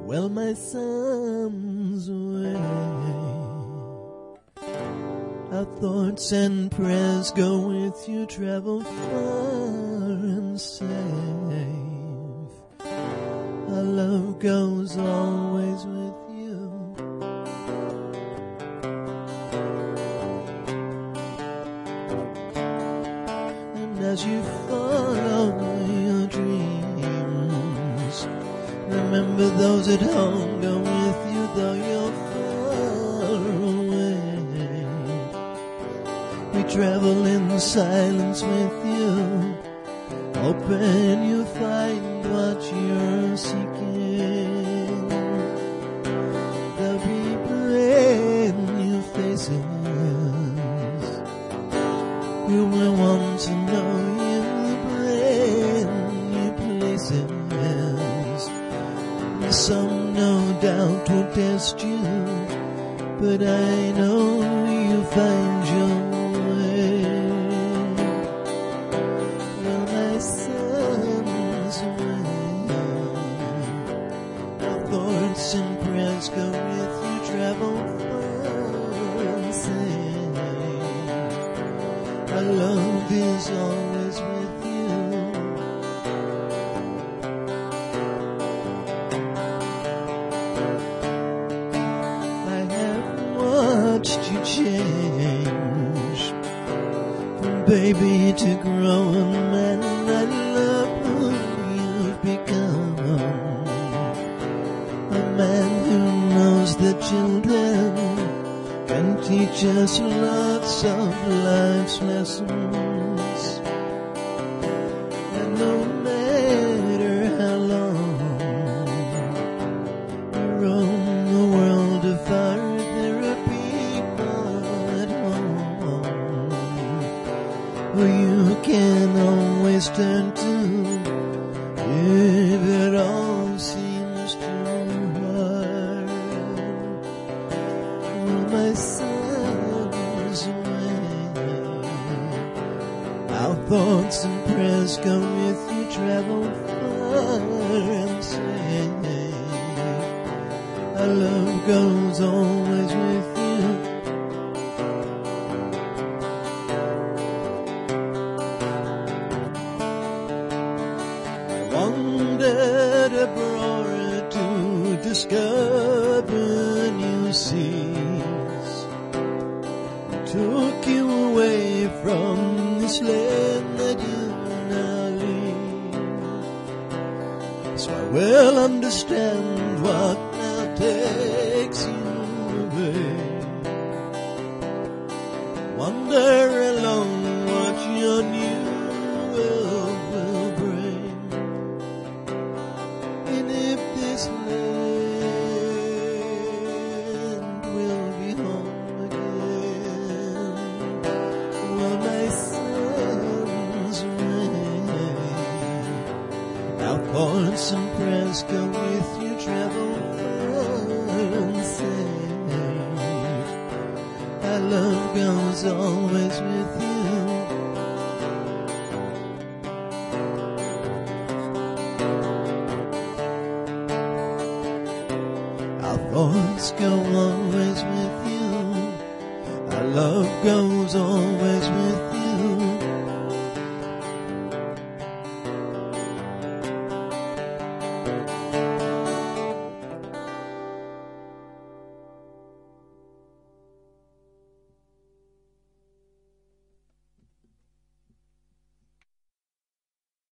Well, my son's away. Our thoughts and prayers go with you, travel far and safe. Our love goes always with you. And as you follow your dreams, remember those at home go with you, though you're far away. We travel in silence with you, hoping you find what you're seeking. There'll be brand new faces who will want to know you, brand new places. Some no doubt will test you, but I know you'll find your way. Well, my son's away. Our thoughts and prayers go with you, travel far and safe. Our love is always with you. Watched you change from baby to grown man. I love who you've become, a man who knows that children can teach us lots of life's lessons. And no matter how long you roam the world afar, who you can always turn to if it all seems too hard. Oh, my son's away. Our thoughts and prayers go with you, travel far and safe. Our love goes always with you. Wandered abroad to discover new seas, took you away from this land that you now leave. So I will understand what now takes you away. Wonder alone what your new world will bring. This land will be home again. Well, my son's away. Our thoughts and prayers go with you, travel far and safe. Our love goes always with you. Our thoughts go always with you. Our love goes